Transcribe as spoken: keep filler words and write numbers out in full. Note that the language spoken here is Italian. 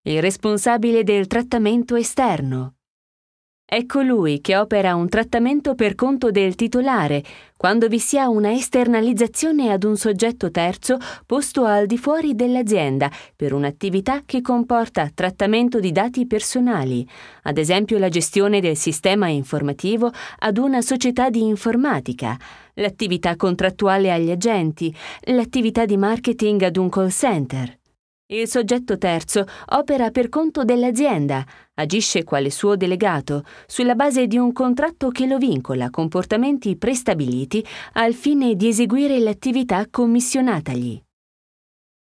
Il responsabile del trattamento esterno. È colui che opera un trattamento per conto del titolare, quando vi sia una esternalizzazione ad un soggetto terzo posto al di fuori dell'azienda per un'attività che comporta trattamento di dati personali, ad esempio la gestione del sistema informativo ad una società di informatica, l'attività contrattuale agli agenti, l'attività di marketing ad un call center. Il soggetto terzo opera per conto dell'azienda, agisce quale suo delegato, sulla base di un contratto che lo vincola a comportamenti prestabiliti al fine di eseguire l'attività commissionatagli.